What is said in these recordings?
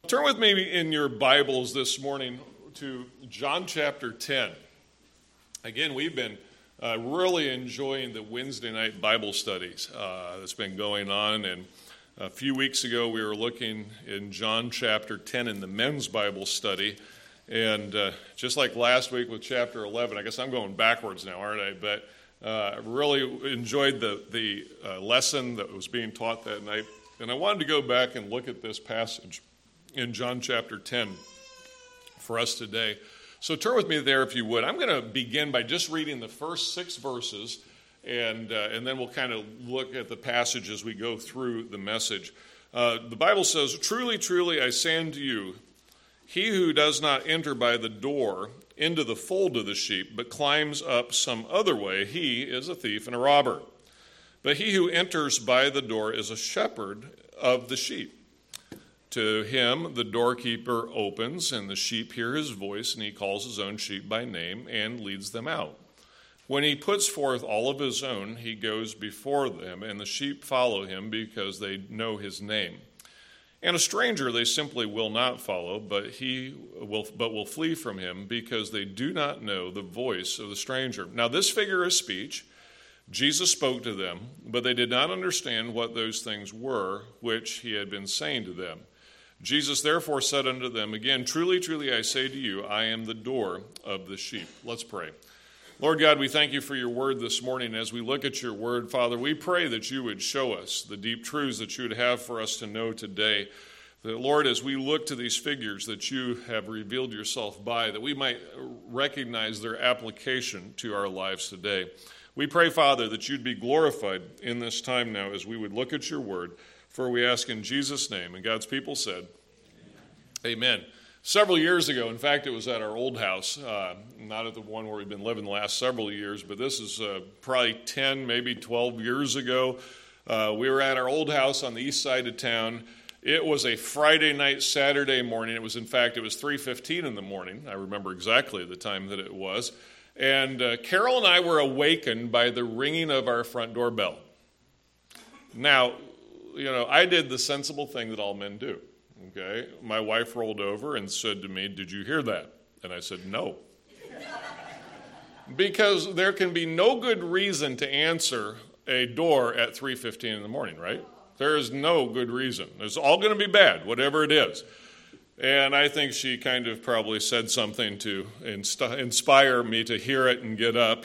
Turn with me in your Bibles this morning to John chapter 10. Again, we've been really enjoying the Wednesday night Bible studies that's been going on. And a few weeks ago, we were looking in John chapter 10 in the men's Bible study. And just like last week with chapter 11, I guess I'm going backwards now, aren't I? But I really enjoyed the lesson that was being taught that night. And I wanted to go back and look at this passage in John chapter 10 for us today. So turn with me there if you would. I'm going to begin by just reading the first 6 verses, and then we'll kind of look at the passage as we go through the message. The Bible says, "Truly, truly, I say unto you, he who does not enter by the door into the fold of the sheep, but climbs up some other way, he is a thief and a robber. But he who enters by the door is a shepherd of the sheep. To him the doorkeeper opens, and the sheep hear his voice, and he calls his own sheep by name and leads them out. When he puts forth all of his own, he goes before them, and the sheep follow him because they know his name. And a stranger they simply will not follow, but will flee from him, because they do not know the voice of the stranger." Now this figure of speech Jesus spoke to them, but they did not understand what those things were which he had been saying to them. Jesus therefore said unto them again, "Truly, truly, I say to you, I am the door of the sheep." Let's pray. Lord God, we thank you for your word this morning. As we look at your word, Father, we pray that you would show us the deep truths that you would have for us to know today. That, Lord, as we look to these figures that you have revealed yourself by, that we might recognize their application to our lives today. We pray, Father, that you'd be glorified in this time now as we would look at your word. For we ask in Jesus' name. And God's people said, Amen. Several years ago, in fact, it was at our old house, not at the one where we've been living the last several years, but this is probably 10, maybe 12 years ago. We were at our old house on the east side of town. It was a Friday night, Saturday morning. It was 3:15 in the morning. I remember exactly the time that it was. And Carol and I were awakened by the ringing of our front doorbell. Now, I did the sensible thing that all men do, okay? My wife rolled over and said to me, "Did you hear that?" And I said, "No." Because there can be no good reason to answer a door at 3:15 in the morning, right? There is no good reason. It's all going to be bad, whatever it is. And I think she kind of probably said something to inspire me to hear it and get up,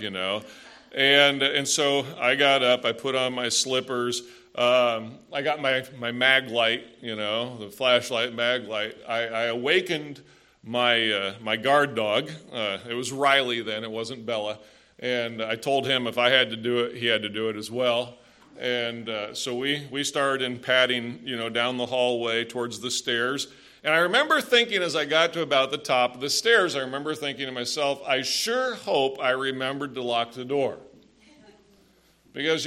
And so I got up, I put on my slippers. I got my mag light, the flashlight mag light. I awakened my guard dog. It was Riley then, it wasn't Bella. And I told him if I had to do it, he had to do it as well. And so we started padding, down the hallway towards the stairs. And I remember thinking as I got to about the top of the stairs, I remember thinking to myself, I sure hope I remembered to lock the door. Because,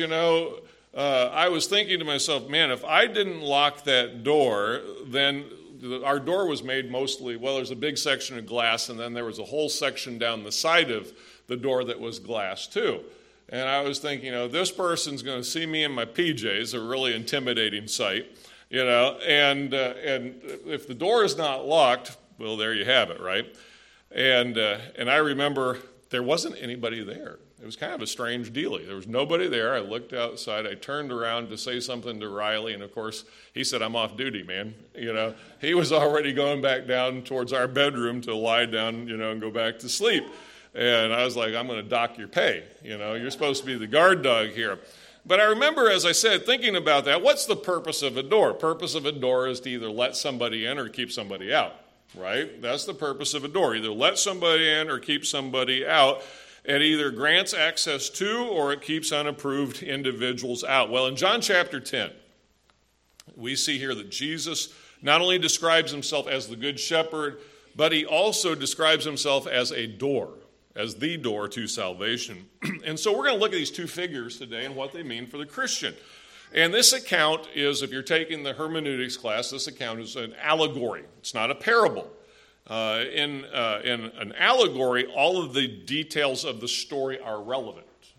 I was thinking to myself, man, if I didn't lock that door, then our door was made mostly, there's a big section of glass, and then there was a whole section down the side of the door that was glass too. And I was thinking, this person's going to see me in my PJs, a really intimidating sight, and if the door is not locked, well, there you have it, right? And I remember there wasn't anybody there. It was kind of a strange dealie. There was nobody there. I looked outside. I turned around to say something to Riley, and of course, he said, "I'm off duty, man." He was already going back down towards our bedroom to lie down, and go back to sleep. And I was like, "I'm going to dock your pay. You're supposed to be the guard dog here." But I remember, as I said, thinking about that, what's the purpose of a door? Purpose of a door is to either let somebody in or keep somebody out, right? That's the purpose of a door. Either let somebody in or keep somebody out. It either grants access to or it keeps unapproved individuals out. Well, in John chapter 10, we see here that Jesus not only describes himself as the good shepherd, but he also describes himself as a door, as the door to salvation. And so we're going to look at these two figures today and what they mean for the Christian. And this account is, if you're taking the hermeneutics class, this account is an allegory. It's not a parable. In an allegory, all of the details of the story are relevant.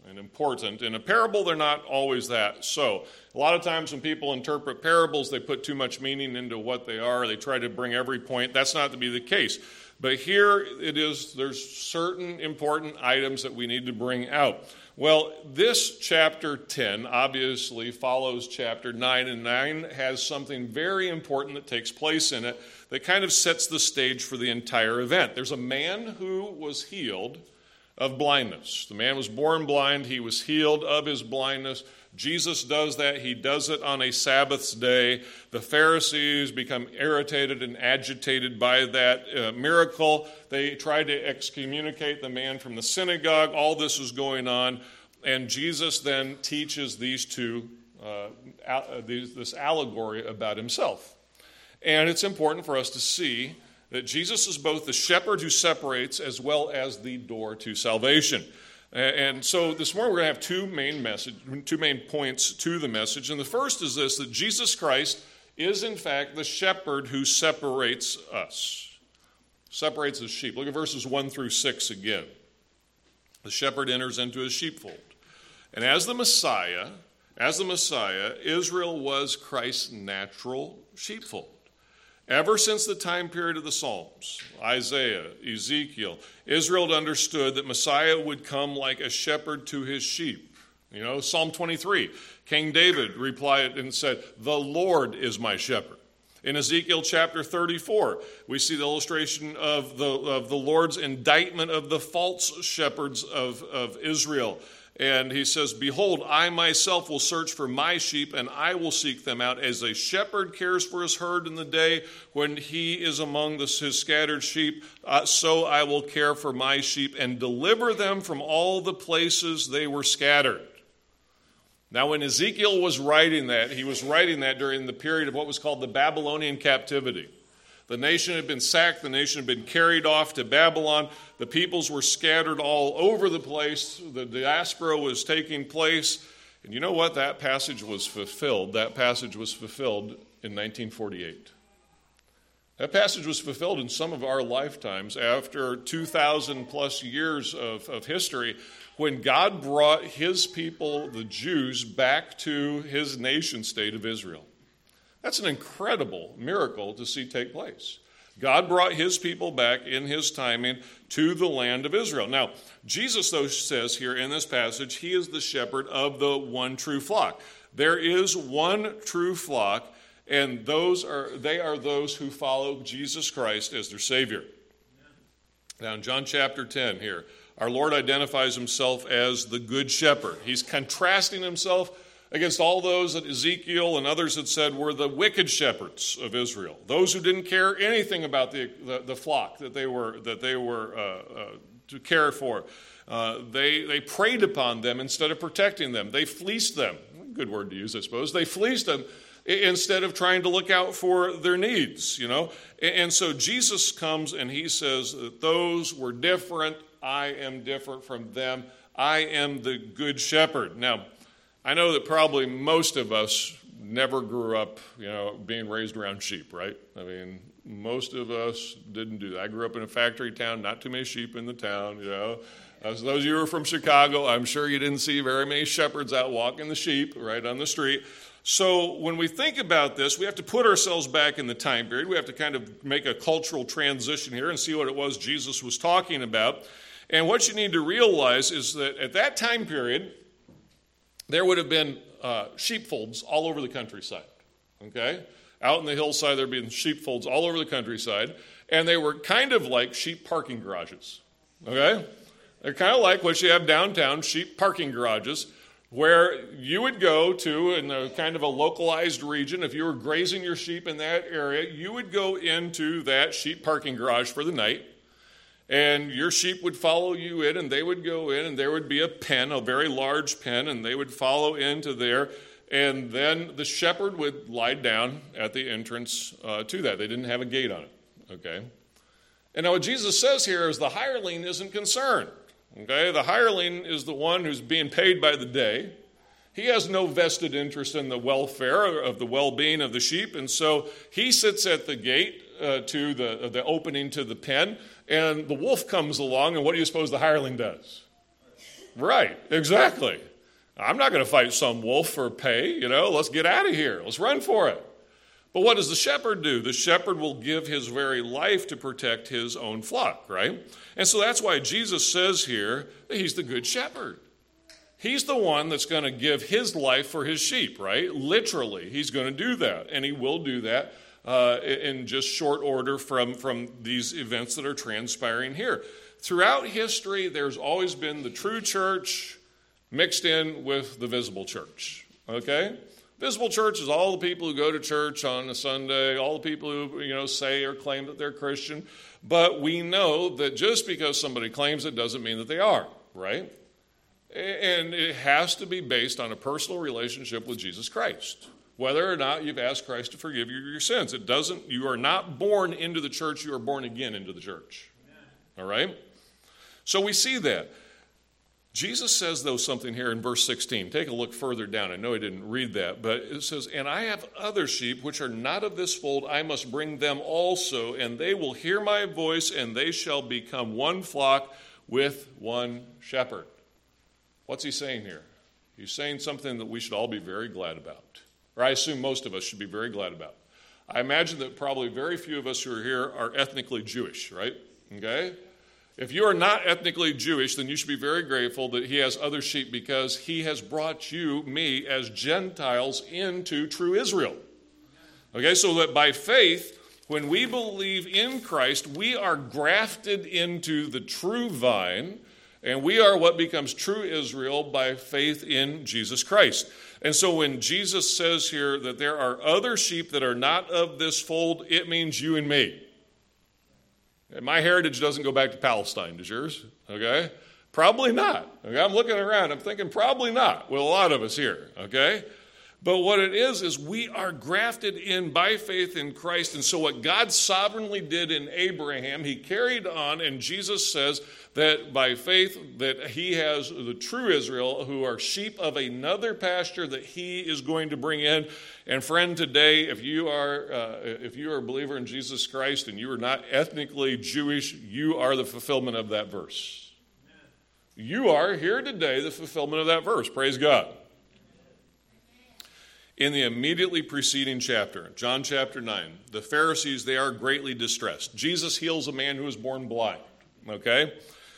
and important. In a parable, they're not always that. So a lot of times when people interpret parables, they put too much meaning into what they are. They try to bring every point. That's not to be the case. But here it is, there's certain important items that we need to bring out. Well, this chapter 10 obviously follows chapter 9, and 9 has something very important that takes place in it that kind of sets the stage for the entire event. There's a man who was healed of blindness. The man was born blind. He was healed of his blindness. Jesus does that. He does it on a Sabbath's day. The Pharisees become irritated and agitated by that miracle. They try to excommunicate the man from the synagogue. All this is going on. And Jesus then teaches these two, this allegory about himself. And it's important for us to see that Jesus is both the shepherd who separates as well as the door to salvation. And so this morning we're going to have two main points to the message. And the first is this, that Jesus Christ is in fact the shepherd who separates us, separates his sheep. Look at verses 1 through 6 again. The shepherd enters into his sheepfold. And as the Messiah, Israel was Christ's natural sheepfold. Ever since the time period of the Psalms, Isaiah, Ezekiel, Israel had understood that Messiah would come like a shepherd to his sheep. You know, Psalm 23, King David replied and said, "The Lord is my shepherd." In Ezekiel chapter 34, we see the illustration of the Lord's indictment of the false shepherds of Israel. And he says, "Behold, I myself will search for my sheep, and I will seek them out. As a shepherd cares for his herd in the day when he is among his scattered sheep, so I will care for my sheep and deliver them from all the places they were scattered." Now, when Ezekiel was writing that, he was writing that during the period of what was called the Babylonian captivity. The nation had been sacked. The nation had been carried off to Babylon. The peoples were scattered all over the place. The diaspora was taking place. And you know what? That passage was fulfilled. That passage was fulfilled in 1948. That passage was fulfilled in some of our lifetimes after 2,000 plus years of history, when God brought his people, the Jews, back to his nation state of Israel. That's an incredible miracle to see take place. God brought his people back in his timing to the land of Israel. Now, Jesus, though, says here in this passage, he is the shepherd of the one true flock. There is one true flock, and they are those who follow Jesus Christ as their Savior. Now, in John chapter 10 here, our Lord identifies himself as the good shepherd. He's contrasting himself against all those that Ezekiel and others had said were the wicked shepherds of Israel, those who didn't care anything about the flock that they were to care for. They preyed upon them instead of protecting them. They fleeced them. Good word to use, I suppose. They fleeced them instead of trying to look out for their needs, you know. And so Jesus comes and he says that those were different. I am different from them. I am the good shepherd. Now, I know that probably most of us never grew up, being raised around sheep, right? I mean, most of us didn't do that. I grew up in a factory town, not too many sheep in the town, As those of you who are from Chicago, I'm sure you didn't see very many shepherds out walking the sheep right on the street. So when we think about this, we have to put ourselves back in the time period. We have to kind of make a cultural transition here and see what it was Jesus was talking about. And what you need to realize is that at that time period, there would have been sheepfolds all over the countryside, okay? Out in the hillside, there would be sheepfolds all over the countryside, and they were kind of like sheep parking garages, okay? They're kind of like what you have downtown, sheep parking garages, where you would go to in a kind of a localized region. If you were grazing your sheep in that area, you would go into that sheep parking garage for the night, and your sheep would follow you in, and they would go in, and there would be a pen, a very large pen, and they would follow into there, and then the shepherd would lie down at the entrance to that. They didn't have a gate on it, okay? And now what Jesus says here is the hireling isn't concerned, okay? The hireling is the one who's being paid by the day. He has no vested interest in the welfare of the well-being of the sheep, and so he sits at the gate to the opening to the pen, and the wolf comes along, and what do you suppose the hireling does? Right, exactly. I'm not going to fight some wolf for pay, let's get out of here. Let's run for it. But what does the shepherd do? The shepherd will give his very life to protect his own flock, right? And so that's why Jesus says here that he's the good shepherd. He's the one that's going to give his life for his sheep, right? Literally, he's going to do that, and he will do that in just short order from these events that are transpiring here. Throughout history, there's always been the true church mixed in with the visible church, okay? Visible church is all the people who go to church on a Sunday, all the people who, say or claim that they're Christian. But we know that just because somebody claims it doesn't mean that they are, right? And it has to be based on a personal relationship with Jesus Christ. Whether or not you've asked Christ to forgive you your sins. You are not born into the church, you are born again into the church. All right? So we see that. Jesus says, though, something here in verse 16. Take a look further down. I know I didn't read that, but it says, "And I have other sheep which are not of this fold. I must bring them also, and they will hear my voice, and they shall become one flock with one shepherd." What's he saying here? He's saying something that we should all be very glad about, or I assume most of us should be very glad about. I imagine that probably very few of us who are here are ethnically Jewish, right? Okay? If you are not ethnically Jewish, then you should be very grateful that he has other sheep because he has brought you, me, as Gentiles into true Israel. Okay, so that by faith, when we believe in Christ, we are grafted into the true vine, and we are what becomes true Israel by faith in Jesus Christ. And so when Jesus says here that there are other sheep that are not of this fold, it means you and me. My heritage doesn't go back to Palestine. Does yours? Okay? Probably not. Okay? I'm looking around. I'm thinking probably not. Well, a lot of us here. Okay? But what it is we are grafted in by faith in Christ. And so what God sovereignly did in Abraham, he carried on. And Jesus says that by faith that he has the true Israel who are sheep of another pasture that he is going to bring in. And friend, today, if you are a believer in Jesus Christ and you are not ethnically Jewish, you are the fulfillment of that verse. Amen. You are here today the fulfillment of that verse. Praise God. In the immediately preceding chapter, John chapter 9, the Pharisees, they are greatly distressed. Jesus heals a man who was born blind, okay?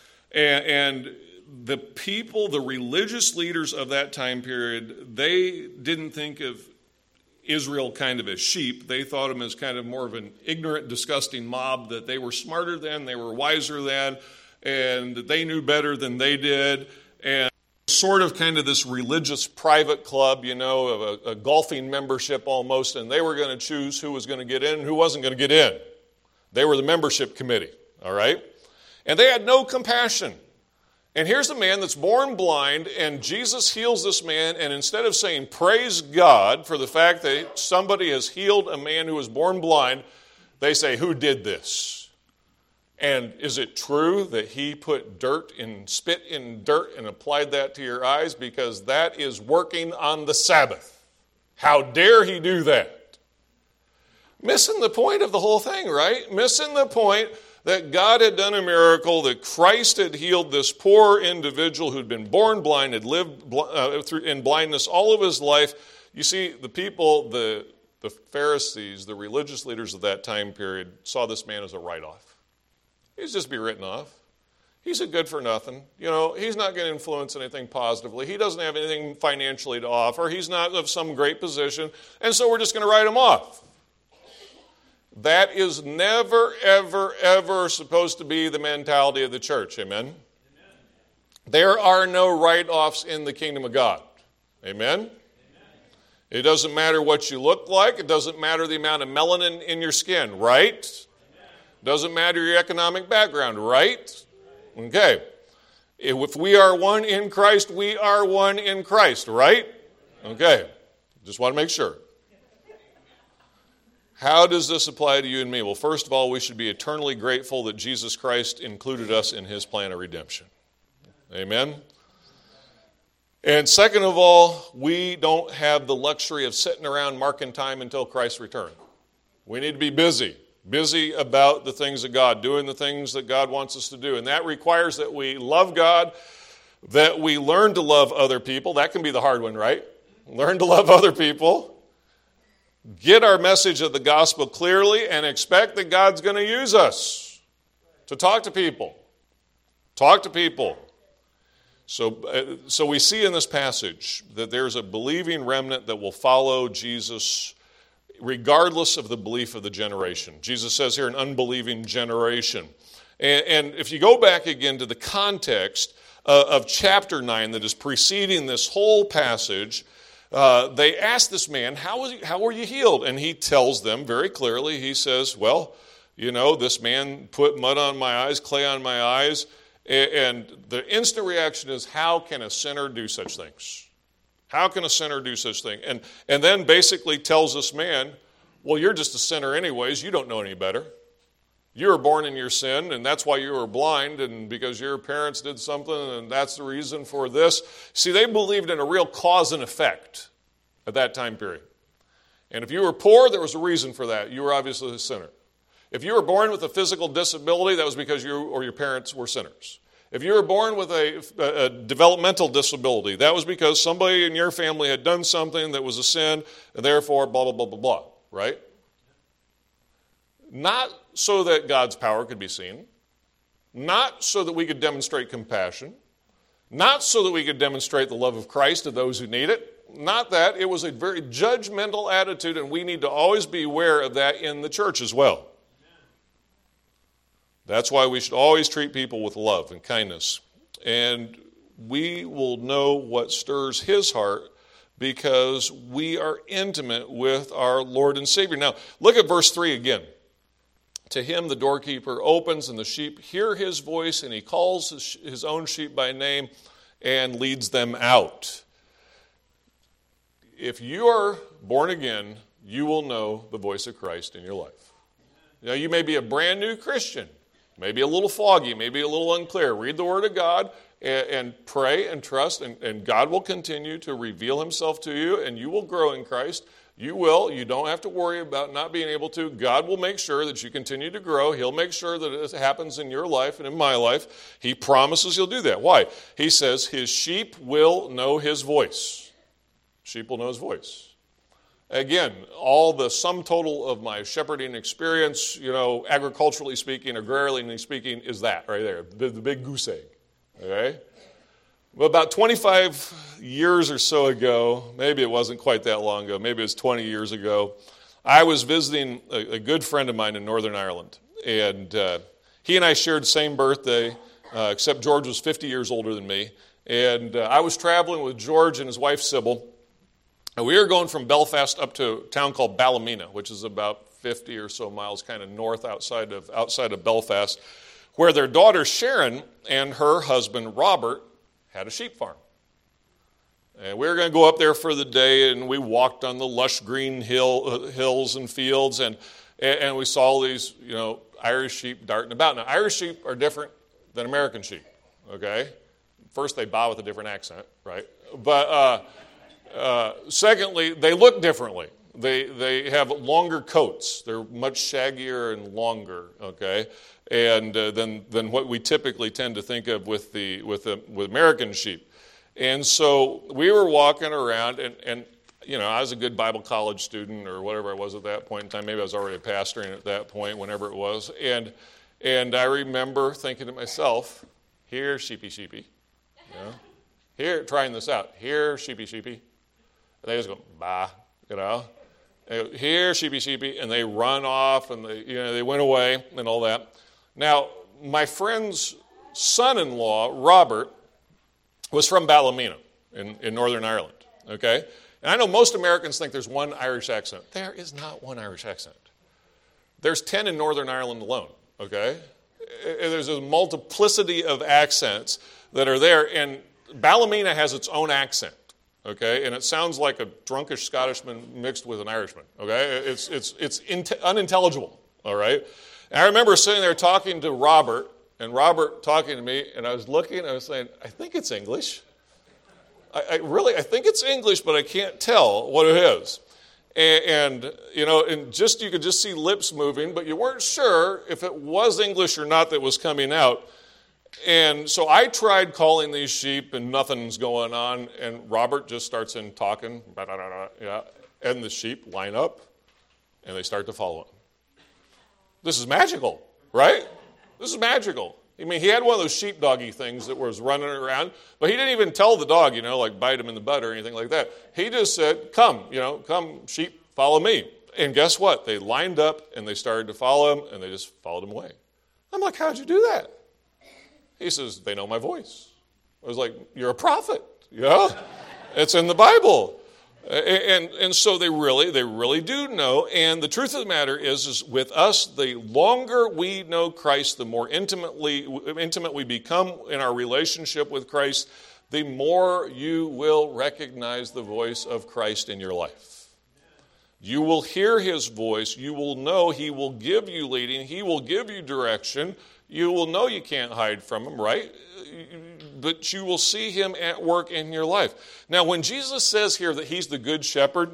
And the people, the religious leaders of that time period, they didn't think of Israel kind of as sheep. They thought them as kind of more of an ignorant, disgusting mob, that they were smarter than, they were wiser than, and that they knew better than they did. And sort of kind of this religious private club, of a golfing membership almost, and they were going to choose who was going to get in and who wasn't going to get in. They were the membership committee, all right? And they had no compassion. And here's a man that's born blind, and Jesus heals this man, and instead of saying, praise God for the fact that somebody has healed a man who was born blind, they say, who did this? And is it true that he put spit in dirt and applied that to your eyes? Because that is working on the Sabbath. How dare he do that? Missing the point of the whole thing, right? Missing the point that God had done a miracle, that Christ had healed this poor individual who'd been born blind, had lived in blindness all of his life. You see, the people, the Pharisees, the religious leaders of that time period, saw this man as a write-off. He's just be written off. He's a good for nothing. He's not going to influence anything positively. He doesn't have anything financially to offer. He's not of some great position. And so we're just going to write him off. That is never, ever, ever supposed to be the mentality of the church. Amen? Amen. There are no write-offs in the kingdom of God. Amen? Amen? It doesn't matter what you look like. It doesn't matter the amount of melanin in your skin, right? Doesn't matter your economic background, right? Okay. If we are one in Christ, we are one in Christ, right? Okay. Just want to make sure. How does this apply to you and me? Well, first of all, we should be eternally grateful that Jesus Christ included us in his plan of redemption. Amen? And second of all, we don't have the luxury of sitting around marking time until Christ's return. We need to be busy about the things of God, doing the things that God wants us to do. And that requires that we love God, that we learn to love other people. That can be the hard one, right? Learn to love other people. Get our message of the gospel clearly and expect that God's going to use us to talk to people. Talk to people. So we see in this passage that there's a believing remnant that will follow Jesus regardless of the belief of the generation. Jesus says here, an unbelieving generation. And if you go back again to the context of chapter 9 that is preceding this whole passage, they ask this man, how were you healed? And he tells them very clearly, he says, well, this man put mud on my eyes, clay on my eyes, and the instant reaction is, how can a sinner do such things? How can a sinner do such things? And then basically tells this man, well, you're just a sinner anyways, you don't know any better. You were born in your sin, and that's why you were blind, and because your parents did something, and that's the reason for this. See, they believed in a real cause and effect at that time period. And if you were poor, there was a reason for that. You were obviously a sinner. If you were born with a physical disability, that was because you or your parents were sinners. If you were born with a developmental disability, that was because somebody in your family had done something that was a sin, and therefore blah, blah, blah, blah, blah, right? Not so that God's power could be seen, not so that we could demonstrate compassion, not so that we could demonstrate the love of Christ to those who need it, not that. It was a very judgmental attitude, and we need to always be aware of that in the church as well. That's why we should always treat people with love and kindness. And we will know what stirs his heart because we are intimate with our Lord and Savior. Now, look at verse 3 again. To him the doorkeeper opens, and the sheep hear his voice, and he calls his own sheep by name and leads them out. If you are born again, you will know the voice of Christ in your life. Now, you may be a brand new Christian. Maybe a little foggy, maybe a little unclear. Read the Word of God and pray and trust, and God will continue to reveal himself to you, and you will grow in Christ. You will. You don't have to worry about not being able to. God will make sure that you continue to grow. He'll make sure that it happens in your life and in my life. He promises he'll do that. Why? He says his sheep will know his voice. Sheep will know his voice. Again, all the sum total of my shepherding experience, agriculturally speaking, agrarianly speaking, is that right there, the big goose egg. Okay? Well, about 25 years or so ago, maybe it wasn't quite that long ago, maybe it was 20 years ago, I was visiting a good friend of mine in Northern Ireland. And he and I shared the same birthday, except George was 50 years older than me. And I was traveling with George and his wife, Sybil. And we were going from Belfast up to a town called Ballymena, which is about 50 or so miles kind of north outside of Belfast, where their daughter Sharon and her husband Robert had a sheep farm. And we were going to go up there for the day, and we walked on the lush green hills and fields, and we saw these, Irish sheep darting about. Now, Irish sheep are different than American sheep, okay? First, they baa with a different accent, right? But secondly, they look differently. They have longer coats. They're much shaggier and longer, okay, and than what we typically tend to think of with American sheep. And so we were walking around, and I was a good Bible college student or whatever I was at that point in time. Maybe I was already pastoring at that point, whenever it was. And I remember thinking to myself, here, sheepy, sheepy. Here, trying this out. Here, sheepy, sheepy. And they just go, bah, And they go, here, sheepy, sheepy. And they run off, and they went away and all that. Now, my friend's son-in-law, Robert, was from Ballymena in Northern Ireland, okay? And I know most Americans think there's one Irish accent. There is not one Irish accent. There's 10 in Northern Ireland alone, okay? There's a multiplicity of accents that are there, and Ballymena has its own accent, okay? And it sounds like a drunkish Scottishman mixed with an Irishman, okay? It's unintelligible, all right? And I remember sitting there talking to Robert, and Robert talking to me, and I was looking, and I was saying, I think it's English. I think it's English, but I can't tell what it is. And you could just see lips moving, but you weren't sure if it was English or not that was coming out. And so I tried calling these sheep, and nothing's going on. And Robert just starts in talking, yeah, and the sheep line up, and they start to follow him. This is magical, right? This is magical. I mean, he had one of those sheepdoggy things that was running around, but he didn't even tell the dog, like bite him in the butt or anything like that. He just said, come, come, sheep, follow me. And guess what? They lined up, and they started to follow him, and they just followed him away. I'm like, how'd you do that? He says, they know my voice. I was like, you're a prophet, It's in the Bible. And so they really do know. And the truth of the matter is with us, the longer we know Christ, the more intimate we become in our relationship with Christ, the more you will recognize the voice of Christ in your life. You will hear his voice. You will know he will give you leading. He will give you direction. You will know you can't hide from him, right? But you will see him at work in your life. Now, when Jesus says here that he's the good shepherd,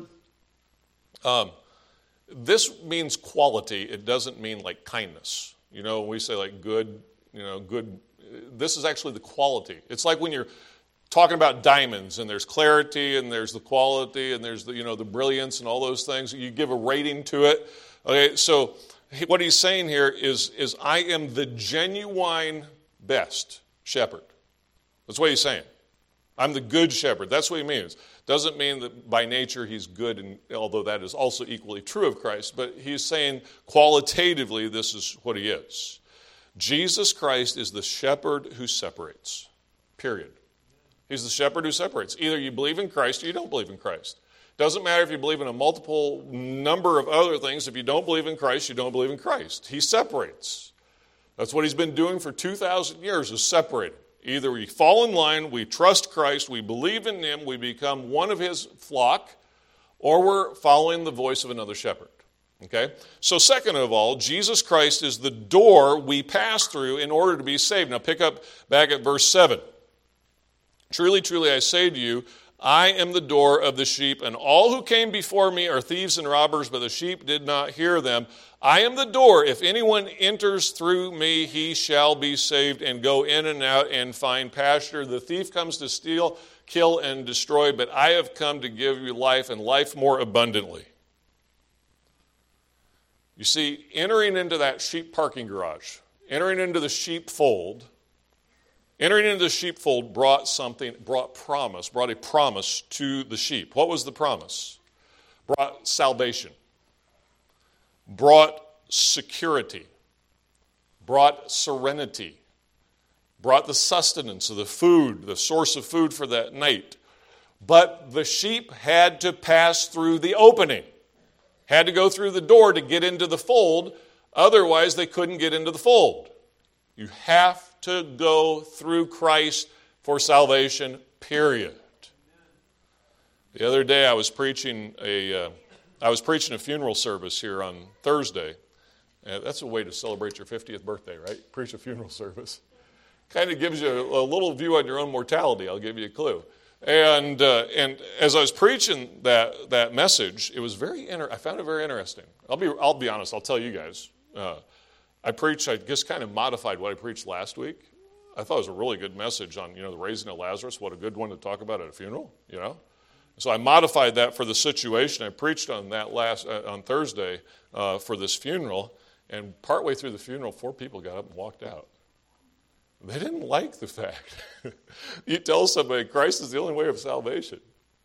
this means quality. It doesn't mean like kindness. We say like good, good. This is actually the quality. It's like when you're talking about diamonds, and there's clarity, and there's the quality, and there's the brilliance and all those things. You give a rating to it. Okay, so what he's saying here is I am the genuine best shepherd. That's what he's saying. I'm the good shepherd. That's what he means. Doesn't mean that by nature he's good, and although that is also equally true of Christ, but he's saying qualitatively this is what he is. Jesus Christ is the shepherd who separates, period. He's the shepherd who separates. Either you believe in Christ or you don't believe in Christ. Doesn't matter if you believe in a multiple number of other things. If you don't believe in Christ, you don't believe in Christ. He separates. That's what he's been doing for 2,000 years, is separating. Either we fall in line, we trust Christ, we believe in him, we become one of his flock, or we're following the voice of another shepherd. Okay? So second of all, Jesus Christ is the door we pass through in order to be saved. Now pick up back at verse 7. Truly, truly, I say to you, I am the door of the sheep, and all who came before me are thieves and robbers, but the sheep did not hear them. I am the door. If anyone enters through me, he shall be saved and go in and out and find pasture. The thief comes to steal, kill, and destroy, but I have come to give you life, and life more abundantly. You see, entering into that sheep parking garage, entering into the sheepfold, entering into the sheepfold brought a promise to the sheep. What was the promise? Brought salvation, brought security, brought serenity, brought the sustenance of the food, the source of food for that night. But the sheep had to pass through the opening, had to go through the door to get into the fold. Otherwise, they couldn't get into the fold. You have to go through Christ for salvation, period. The other day I was preaching a funeral service here on Thursday. That's a way to celebrate your 50th birthday, right? Preach a funeral service. Kind of gives you a little view on your own mortality. I'll give you a clue. And as I was preaching that message, it was I found it very interesting. I'll be honest. I'll tell you guys. I just kind of modified what I preached last week. I thought it was a really good message on, the raising of Lazarus. What a good one to talk about at a funeral, So I modified that for the situation. I preached on that on Thursday for this funeral, and partway through the funeral, 4 people got up and walked out. They didn't like the fact. You tell somebody Christ is the only way of salvation.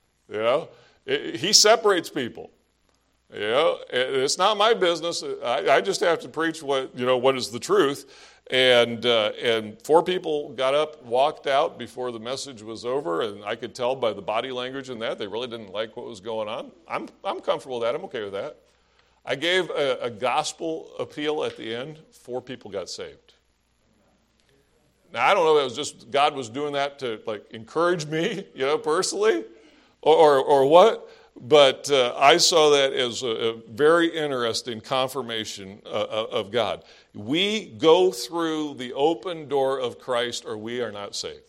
He separates people. It's not my business. I just have to preach what is the truth. And 4 people got up, walked out before the message was over, and I could tell by the body language and that they really didn't like what was going on. I'm comfortable with that. I'm okay with that. I gave a gospel appeal at the end. 4 people got saved. Now I don't know if it was just God was doing that to encourage me, personally, or what. But I saw that as a very interesting confirmation of God. We go through the open door of Christ or we are not saved.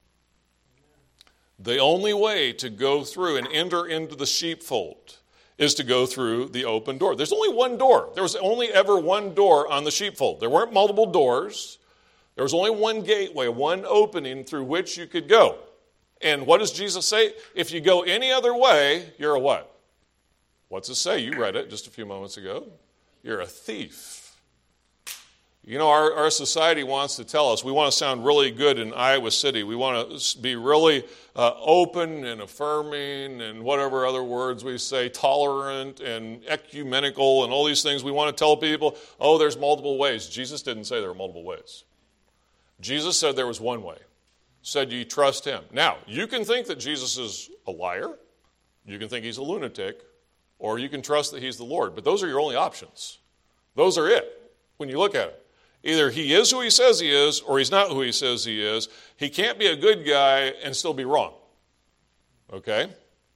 The only way to go through and enter into the sheepfold is to go through the open door. There's only one door. There was only ever one door on the sheepfold. There weren't multiple doors. There was only one gateway, one opening through which you could go. And what does Jesus say? If you go any other way, you're a what? What's it say? You read it just a few moments ago. You're a thief. You know, our society wants to tell us, we want to sound really good in Iowa City. We want to be really open and affirming and whatever other words we say, tolerant and ecumenical and all these things. We want to tell people, oh, there's multiple ways. Jesus didn't say there were multiple ways. Jesus said there was one way. Said you trust him. Now, you can think that Jesus is a liar. You can think he's a lunatic. Or you can trust that he's the Lord. But those are your only options. Those are it when you look at it. Either he is who he says he is, or he's not who he says he is. He can't be a good guy and still be wrong. Okay?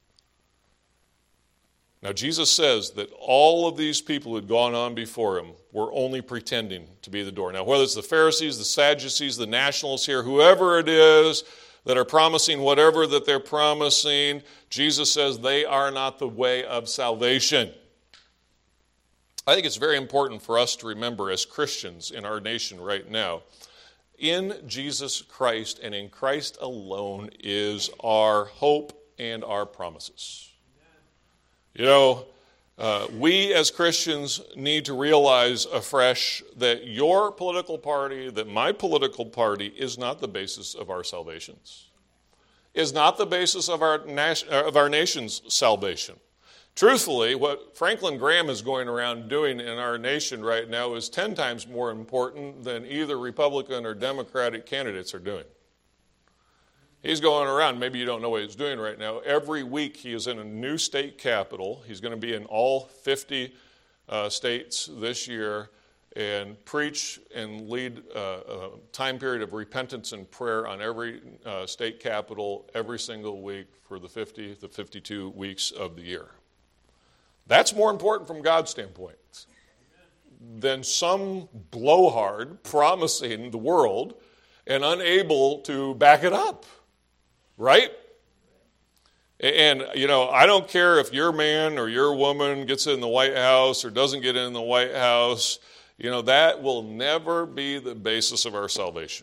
Now, Jesus says that all of these people who had gone on before him were only pretending to be the door. Now, whether it's the Pharisees, the Sadducees, the nationalists here, whoever it is that are promising whatever that they're promising, Jesus says they are not the way of salvation. I think it's very important for us to remember as Christians in our nation right now, in Jesus Christ and in Christ alone is our hope and our promises. You know, we as Christians need to realize afresh that your political party, that my political party is not the basis of our salvations, is not the basis of our nation's salvation. Truthfully, what Franklin Graham is going around doing in our nation right now is 10 times more important than either Republican or Democratic candidates are doing. He's going around, maybe you don't know what he's doing right now. Every week he is in a new state capital. He's going to be in all 50 states this year and preach and lead a time period of repentance and prayer on every state capital every single week for the 52 weeks of the year. That's more important from God's standpoint than some blowhard promising the world and unable to back it up, right? And, you know, I don't care if your man or your woman gets in the White House or doesn't get in the White House. You know, that will never be the basis of our salvation.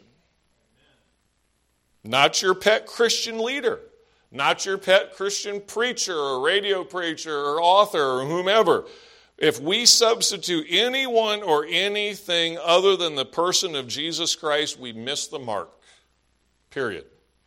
Not your pet Christian leader. Not your pet Christian preacher or radio preacher or author or whomever. If we substitute anyone or anything other than the person of Jesus Christ, we miss the mark. Period.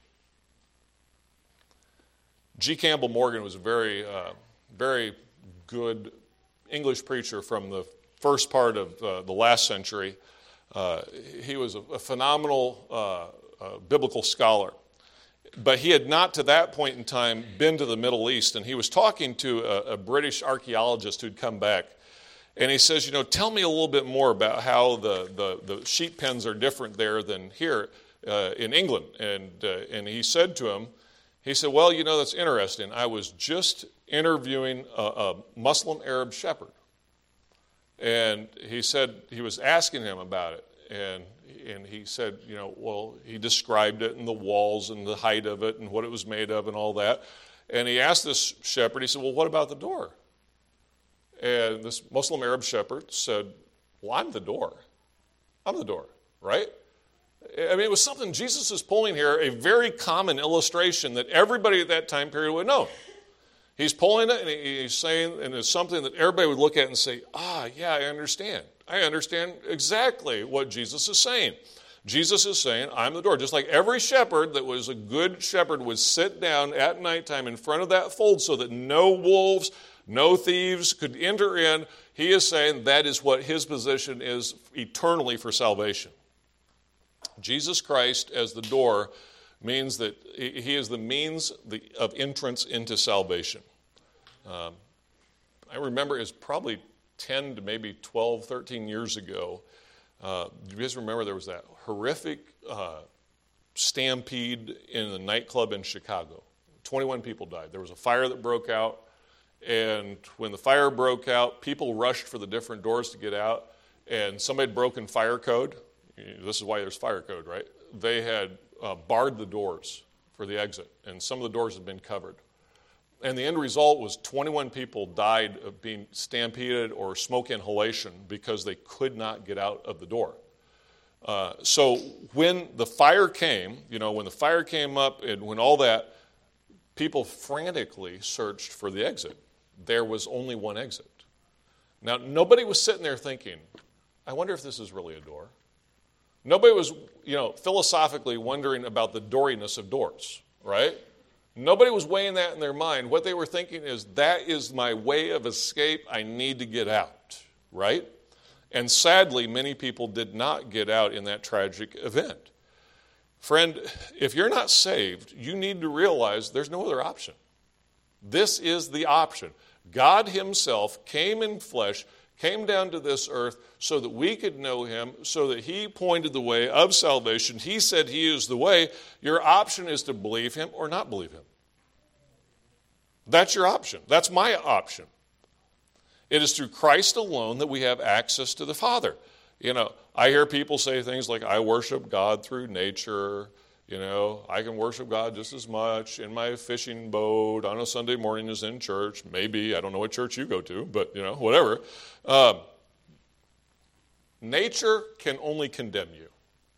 G. Campbell Morgan was a very, very good English preacher from the first part of the last century. He was a phenomenal biblical scholar. But he had not to that point in time been to the Middle East, and he was talking to a British archaeologist who'd come back. And he says, you know, tell me a little bit more about how the sheep pens are different there than here in England. And he said to him, he said, well, you know, that's interesting. I was just interviewing a Muslim Arab shepherd. And he said he was asking him about it. And he said, you know, well, he described it and the walls and the height of it and what it was made of and all that. And he asked this shepherd, he said, well, what about the door? And this Muslim Arab shepherd said, well, I'm the door. I'm the door, right? I mean, it was something Jesus is pulling here, a very common illustration that everybody at that time period would know. He's pulling it and he's saying, and it's something that everybody would look at and say, yeah, I understand. I understand exactly what Jesus is saying. Jesus is saying, I'm the door. Just like every shepherd that was a good shepherd would sit down at nighttime in front of that fold so that no wolves, no thieves could enter in, he is saying that is what his position is eternally for salvation. Jesus Christ as the door means that he is the means of entrance into salvation. I remember it was probably 10 to maybe 12, 13 years ago. Do you guys remember there was that horrific stampede in a nightclub in Chicago? 21 people died. There was a fire that broke out, and when the fire broke out, people rushed for the different doors to get out, and somebody had broken fire code. This is why there's fire code, right? They had barred the doors for the exit, and some of the doors had been covered. And the end result was 21 people died of being stampeded or smoke inhalation because they could not get out of the door. So when the fire came, when the fire came up and when all that, people frantically searched for the exit. There was only one exit. Now, nobody was sitting there thinking, I wonder if this is really a door. Nobody was, philosophically wondering about the dooriness of doors, right? Nobody was weighing that in their mind. What they were thinking is, that is my way of escape. I need to get out, right? And sadly, many people did not get out in that tragic event. Friend, if you're not saved, you need to realize there's no other option. This is the option. God himself came in flesh, came down to this earth so that we could know him, so that he pointed the way of salvation. He said he is the way. Your option is to believe him or not believe him. That's your option. That's my option. It is through Christ alone that we have access to the Father. I hear people say things like, I worship God through nature. I can worship God just as much in my fishing boat on a Sunday morning as in church. Maybe. I don't know what church you go to, but, whatever. Nature can only condemn you.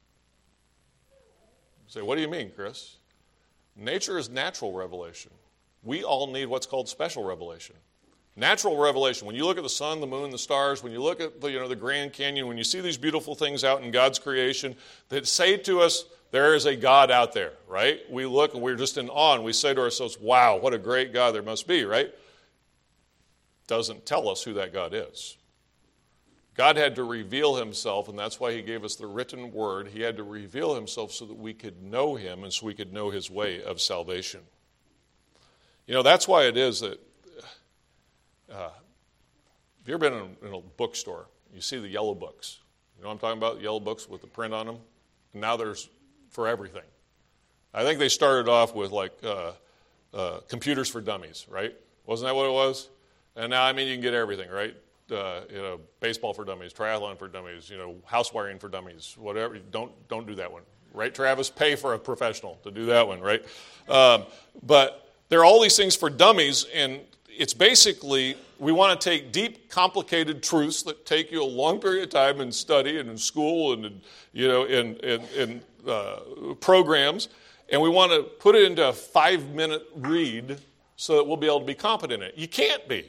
You say, what do you mean, Chris? Nature is natural revelation. We all need what's called special revelation. Natural revelation. When you look at the sun, the moon, the stars, when you look at the Grand Canyon, when you see these beautiful things out in God's creation that say to us, there is a God out there, right? We look and we're just in awe and we say to ourselves, wow, what a great God there must be, right? Doesn't tell us who that God is. God had to reveal himself, and that's why he gave us the written word. He had to reveal himself so that we could know him and so we could know his way of salvation. That's why it is that have you ever been in a bookstore? You see the yellow books. You know what I'm talking about? Yellow books with the print on them. And now there's for everything. I think they started off with computers for dummies, right? Wasn't that what it was? And now, you can get everything, right? Baseball for dummies, triathlon for dummies, house wiring for dummies, whatever. Don't do that one, right, Travis? Pay for a professional to do that one, right? But there are all these things for dummies, and it's basically, we want to take deep, complicated truths that take you a long period of time in study and in school and in programs, and we want to put it into a 5-minute read so that we'll be able to be competent in it. You can't be.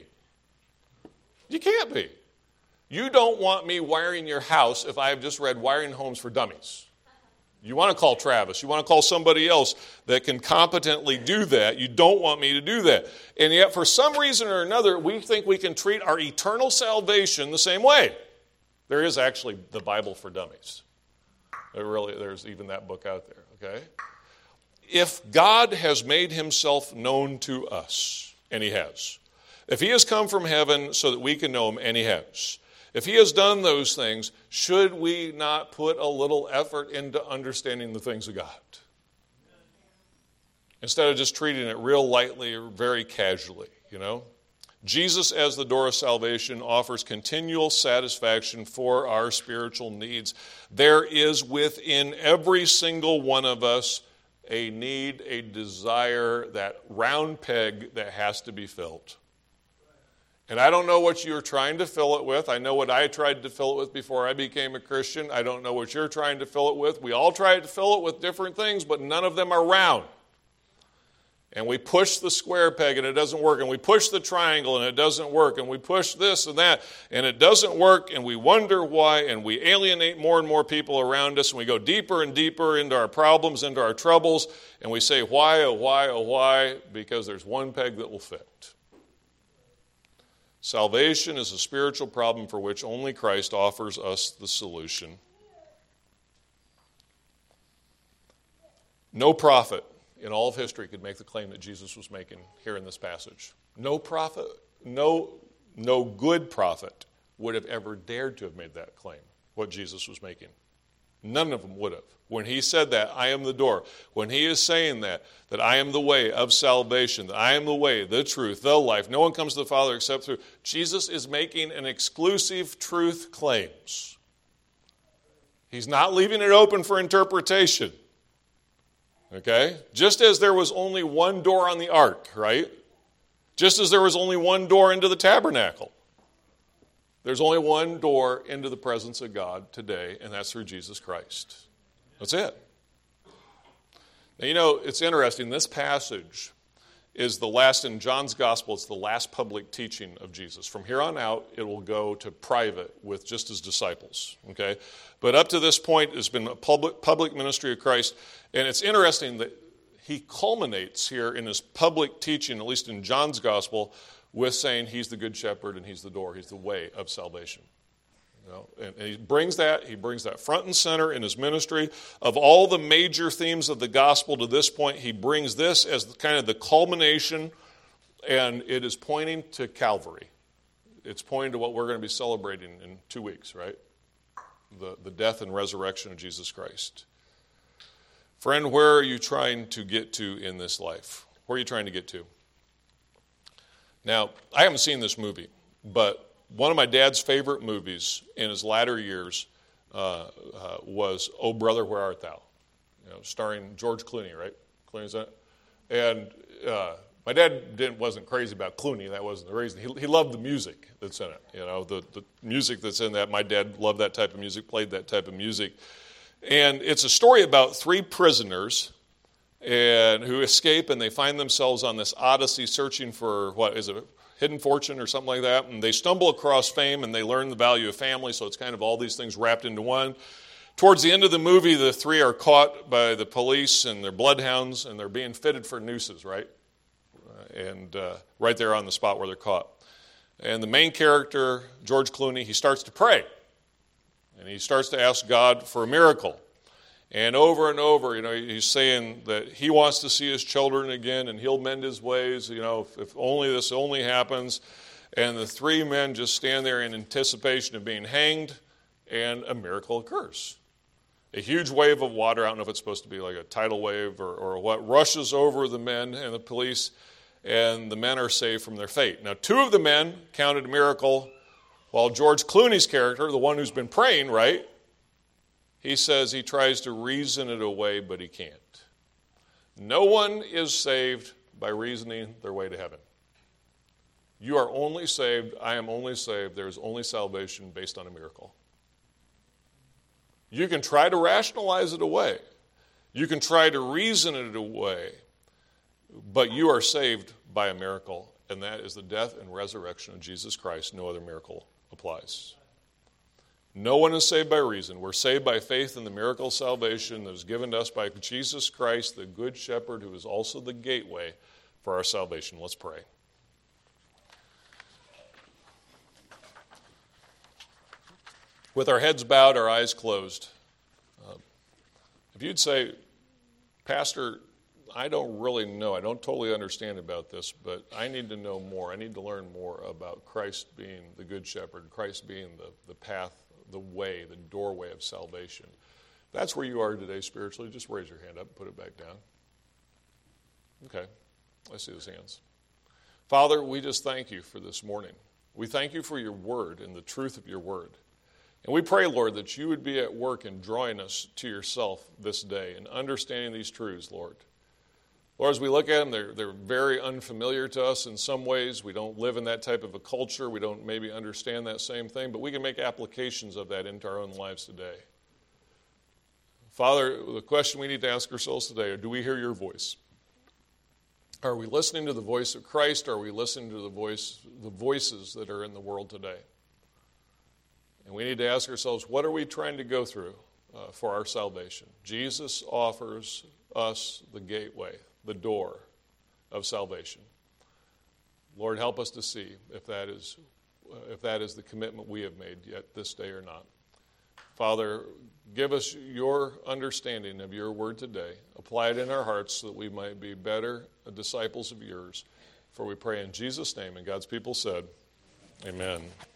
You can't be. You don't want me wiring your house if I have just read Wiring Homes for Dummies. You want to call Travis. You want to call somebody else that can competently do that. You don't want me to do that. And yet, for some reason or another, we think we can treat our eternal salvation the same way. There is actually the Bible for Dummies. There's even that book out there, okay? If God has made himself known to us, and he has, if he has come from heaven so that we can know him, and he has, if he has done those things, should we not put a little effort into understanding the things of God? Instead of just treating it real lightly or very casually, Jesus, as the door of salvation, offers continual satisfaction for our spiritual needs. There is within every single one of us a need, a desire, that round peg that has to be filled. And I don't know what you're trying to fill it with. I know what I tried to fill it with before I became a Christian. I don't know what you're trying to fill it with. We all try to fill it with different things, but none of them are round. And we push the square peg and it doesn't work. And we push the triangle and it doesn't work. And we push this and that and it doesn't work. And we wonder why. And we alienate more and more people around us. And we go deeper and deeper into our problems, into our troubles. And we say, why, oh, why, oh, why? Because there's one peg that will fit. Salvation is a spiritual problem for which only Christ offers us the solution. No prophet in all of history could make the claim that Jesus was making here in this passage. No prophet, no good prophet would have ever dared to have made that claim, what Jesus was making. None of them would have. When he said that, I am the door, when he is saying that I am the way of salvation, that I am the way, the truth, the life, no one comes to the Father except through, Jesus is making an exclusive truth claims. He's not leaving it open for interpretation. Okay? Just as there was only one door on the ark, right? Just as there was only one door into the tabernacle. There's only one door into the presence of God today, and that's through Jesus Christ. That's it. Now, it's interesting. This passage is the last, in John's gospel, it's the last public teaching of Jesus. From here on out, it will go to private with just his disciples. Okay? But up to this point, it's been a public ministry of Christ. And it's interesting that he culminates here in his public teaching, at least in John's gospel, with saying he's the good shepherd and he's the door, he's the way of salvation. And he brings that front and center in his ministry. Of all the major themes of the gospel to this point, he brings this as kind of the culmination, and it is pointing to Calvary. It's pointing to what we're going to be celebrating in 2 weeks, right? The death and resurrection of Jesus Christ. Friend, where are you trying to get to in this life? Where are you trying to get to? Now, I haven't seen this movie, but one of my dad's favorite movies in his latter years was "Oh Brother, Where Art Thou?" Starring George Clooney, right? Clooney's in it. And my dad wasn't crazy about Clooney. That wasn't the reason. He loved the music that's in it. The music that's in that. My dad loved that type of music, played that type of music. And it's a story about 3 prisoners who escape, and they find themselves on this odyssey searching for, what is it, hidden fortune or something like that, and they stumble across fame and they learn the value of family, so it's kind of all these things wrapped into one. Towards the end of the movie, the 3 are caught by the police and they're bloodhounds, and they're being fitted for nooses, right? And right there on the spot where they're caught. And the main character, George Clooney, he starts to pray, and he starts to ask God for a miracle. And over, he's saying that he wants to see his children again, and he'll mend his ways, if only this only happens. And the 3 men just stand there in anticipation of being hanged, and a miracle occurs. A huge wave of water, I don't know if it's supposed to be like a tidal wave or what, rushes over the men and the police, and the men are saved from their fate. Now, 2 of the men counted a miracle, while George Clooney's character, the one who's been praying, right, he says he tries to reason it away, but he can't. No one is saved by reasoning their way to heaven. You are only saved, I am only saved, there is only salvation based on a miracle. You can try to rationalize it away. You can try to reason it away, but you are saved by a miracle, and that is the death and resurrection of Jesus Christ. No other miracle applies. No one is saved by reason. We're saved by faith in the miracle of salvation that was given to us by Jesus Christ, the Good Shepherd, who is also the gateway for our salvation. Let's pray. With our heads bowed, our eyes closed, if you'd say, Pastor, I don't really know. I don't totally understand about this, but I need to know more. I need to learn more about Christ being the Good Shepherd, Christ being the path, the way, the doorway of salvation. That's where you are today spiritually. Just raise your hand up and put it back down. Okay, I see those hands. Father, we just thank you for this morning. We thank you for your word and the truth of your word. And we pray, Lord, that you would be at work in drawing us to yourself this day and understanding these truths, Lord. Lord, as we look at them, they're very unfamiliar to us in some ways. We don't live in that type of a culture. We don't maybe understand that same thing, but we can make applications of that into our own lives today. Father, the question we need to ask ourselves today, do we hear your voice? Are we listening to the voice of Christ? Or are we listening to the voices that are in the world today? And we need to ask ourselves, what are we trying to go through for our salvation? Jesus offers us the gateway, the door of salvation. Lord, help us to see if that is the commitment we have made yet this day or not. Father, give us your understanding of your word today. Apply it in our hearts so that we might be better disciples of yours. For we pray in Jesus' name, and God's people said, amen.